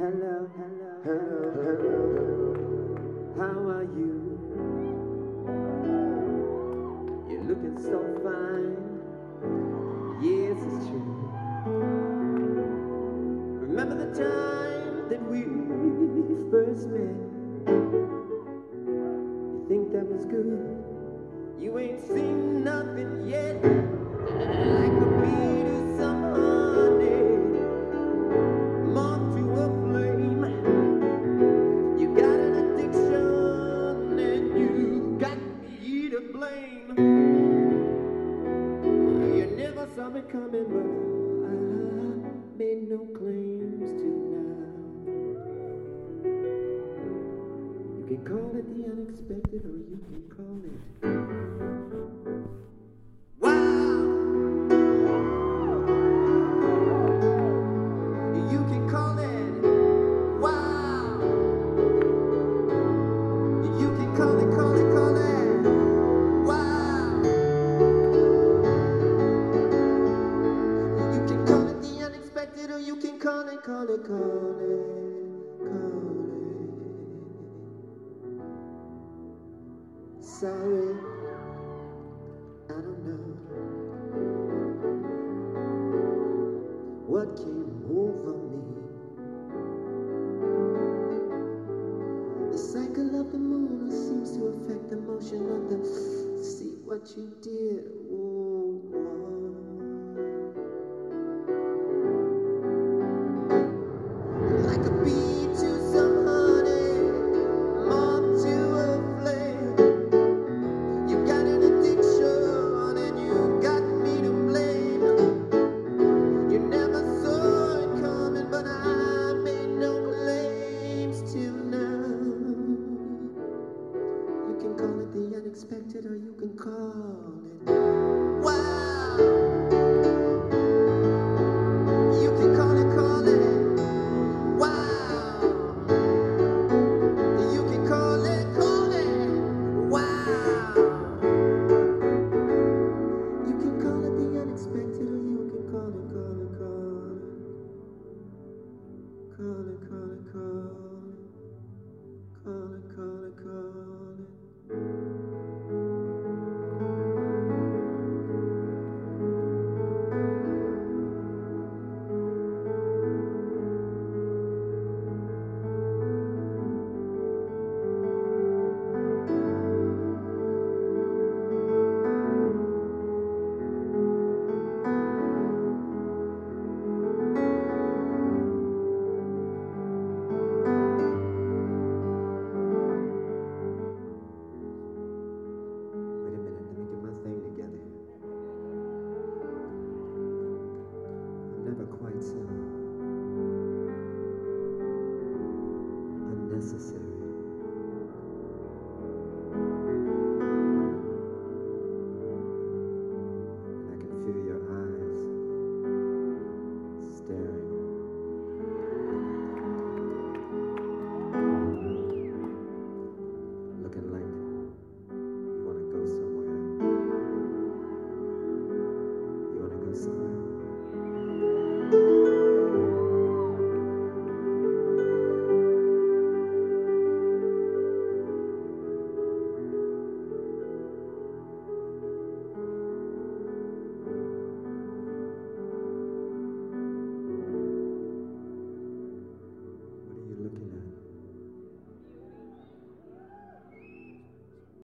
hello, hello, hello. How are you? You're looking so fine. Yes, it's true. Remember the time that we first met? You think that was good? You ain't seen nothing yet. I could be to some honey, moth to a flame. You got an addiction and you got me to blame. You never saw me coming, but I made no claims to now. You can call it the unexpected, or you can call it wow. You can call it wow. You can call it wow. You can call it the unexpected, or you can call it. Sorry, I don't know what came over me. The cycle of the moon seems to affect the motion of the see what you did. Oh, like a bee to some honey, moth to a flame. You got an addiction and you got me to blame. You never saw it coming, but I made no claims till now. You can call it the unexpected, or you can call it wow. You can call it wow. You can call it wow. You can call it the unexpected, or you can call it quite so unnecessary.